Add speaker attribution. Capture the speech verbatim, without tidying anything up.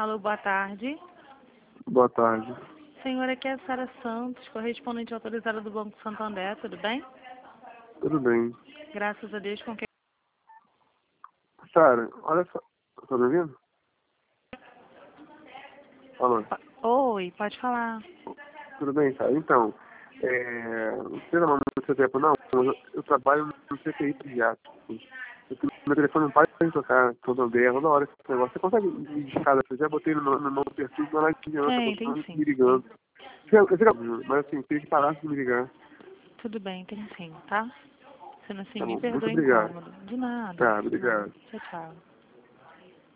Speaker 1: Alô, boa tarde.
Speaker 2: Boa tarde.
Speaker 1: Senhor, aqui é a Sara Santos, correspondente autorizada do Banco Santander, tudo bem?
Speaker 2: Tudo bem.
Speaker 1: Graças a Deus, com quem...
Speaker 2: Sara, olha só. Tá me ouvindo? Alô.
Speaker 1: Oi, pode falar.
Speaker 2: Tudo bem, Sara? Então, é... não sei não no seu tempo, não, mas eu, eu trabalho no C T I pediátrico. Meu telefone não para de tocar toda hora, toda hora esse negócio. Você consegue me discar? Eu já botei no, no meu perfil, mas não adianta, tá
Speaker 1: Tem, tem
Speaker 2: continuando me
Speaker 1: sim.
Speaker 2: ligando. Fica, fica, mas assim, tem que parar de me ligar.
Speaker 1: Tudo bem, tem sim, tá? Sendo assim,
Speaker 2: Tá
Speaker 1: me
Speaker 2: bom, muito
Speaker 1: perdoe o
Speaker 2: obrigado.
Speaker 1: incômodo. De nada,
Speaker 2: Tá,
Speaker 1: de nada.
Speaker 2: obrigado.
Speaker 1: Tchau, tchau.